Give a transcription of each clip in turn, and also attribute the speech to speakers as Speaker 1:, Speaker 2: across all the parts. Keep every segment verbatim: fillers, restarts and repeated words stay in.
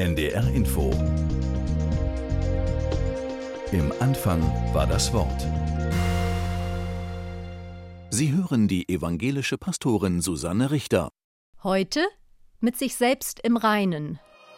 Speaker 1: N D R Info. Im Anfang war das Wort. Sie hören die evangelische Pastorin Susanne Richter.
Speaker 2: Heute mit sich selbst im Reinen.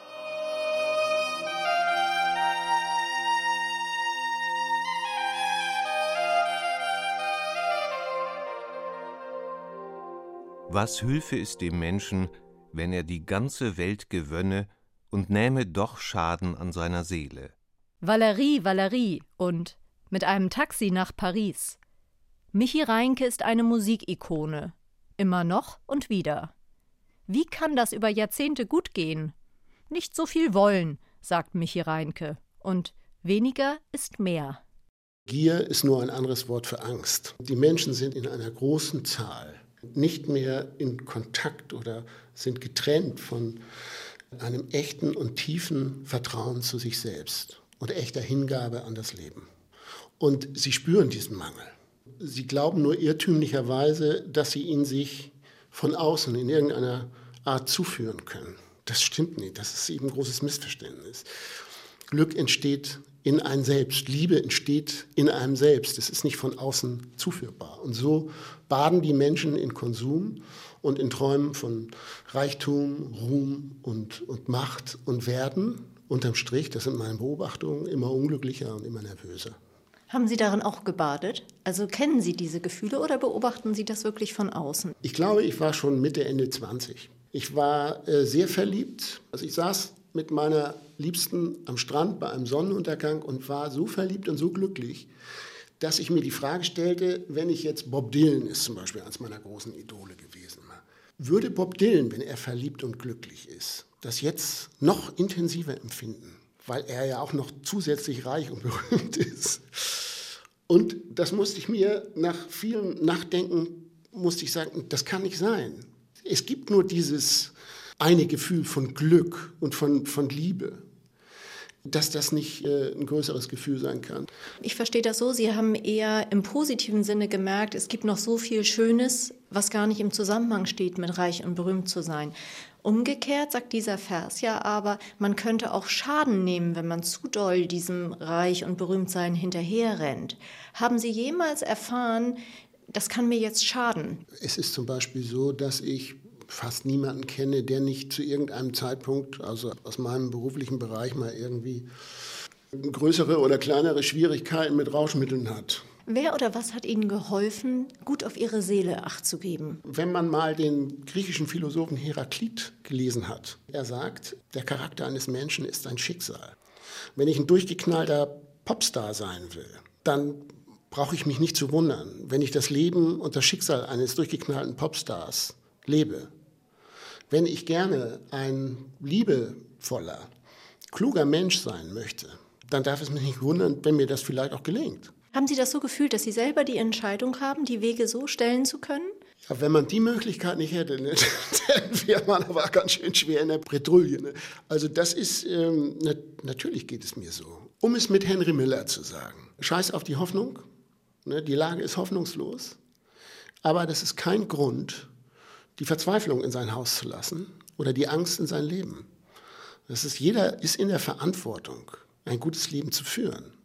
Speaker 3: Was hülfe es dem Menschen, wenn er die ganze Welt gewönne und nähme doch Schaden an seiner Seele?
Speaker 2: Valerie, Valerie und mit einem Taxi nach Paris. Michi Reinke ist eine Musikikone. Immer noch und wieder. Wie kann das über Jahrzehnte gut gehen? Nicht so viel wollen, sagt Michi Reinke. Und weniger ist mehr.
Speaker 4: Gier ist nur ein anderes Wort für Angst. Die Menschen sind in einer großen Zahl nicht mehr in Kontakt oder sind getrennt von einem echten und tiefen Vertrauen zu sich selbst und echter Hingabe an das Leben. Und sie spüren diesen Mangel. Sie glauben nur irrtümlicherweise, dass sie ihn sich von außen in irgendeiner Art zuführen können. Das stimmt nicht, das ist eben ein großes Missverständnis. Glück entsteht in einem selbst, Liebe entsteht in einem selbst, es ist nicht von außen zuführbar. Und so baden die Menschen in Konsum und in Träumen von Reichtum, Ruhm und, und Macht und werden unterm Strich, das sind meine Beobachtungen, immer unglücklicher und immer nervöser.
Speaker 2: Haben Sie darin auch gebadet? Also kennen Sie diese Gefühle oder beobachten Sie das wirklich von außen?
Speaker 4: Ich glaube, ich war schon Mitte, Ende zwanzig. Ich war äh, sehr verliebt. Also ich saß mit meiner Liebsten am Strand bei einem Sonnenuntergang und war so verliebt und so glücklich, dass ich mir die Frage stellte, wenn ich jetzt, Bob Dylan ist zum Beispiel eines meiner großen Idole gewesen, würde Bob Dylan, wenn er verliebt und glücklich ist, das jetzt noch intensiver empfinden, weil er ja auch noch zusätzlich reich und berühmt ist. Und das musste ich mir nach vielem Nachdenken, musste ich sagen, das kann nicht sein. Es gibt nur dieses eine Gefühl von Glück und von, von Liebe, dass das nicht äh, ein größeres Gefühl sein kann.
Speaker 2: Ich verstehe das so, Sie haben eher im positiven Sinne gemerkt, es gibt noch so viel Schönes, was gar nicht im Zusammenhang steht, mit reich und berühmt zu sein. Umgekehrt sagt dieser Vers ja aber, man könnte auch Schaden nehmen, wenn man zu doll diesem Reich und Berühmtsein hinterherrennt. Haben Sie jemals erfahren, das kann mir jetzt schaden?
Speaker 4: Es ist zum Beispiel so, dass ich fast niemanden kenne, der nicht zu irgendeinem Zeitpunkt, also aus meinem beruflichen Bereich, mal irgendwie größere oder kleinere Schwierigkeiten mit Rauschmitteln hat.
Speaker 2: Wer oder was hat Ihnen geholfen, gut auf Ihre Seele Acht zu geben?
Speaker 4: Wenn man mal den griechischen Philosophen Heraklit gelesen hat, er sagt, der Charakter eines Menschen ist ein Schicksal. Wenn ich ein durchgeknallter Popstar sein will, dann brauche ich mich nicht zu wundern, wenn ich das Leben und das Schicksal eines durchgeknallten Popstars lebe. Wenn ich gerne ein liebevoller, kluger Mensch sein möchte, dann darf es mich nicht wundern, wenn mir das vielleicht auch gelingt.
Speaker 2: Haben Sie das so gefühlt, dass Sie selber die Entscheidung haben, die Wege so stellen zu können?
Speaker 4: Ja, wenn man die Möglichkeit nicht hätte, ne, dann wäre man aber ganz schön schwer in der Bredouille. Ne? Also das ist, ähm, na, natürlich geht es mir so. Um es mit Henry Miller zu sagen, scheiß auf die Hoffnung, ne, die Lage ist hoffnungslos, aber das ist kein Grund, die Verzweiflung in sein Haus zu lassen oder die Angst in sein Leben. Das ist, jeder ist in der Verantwortung, ein gutes Leben zu führen.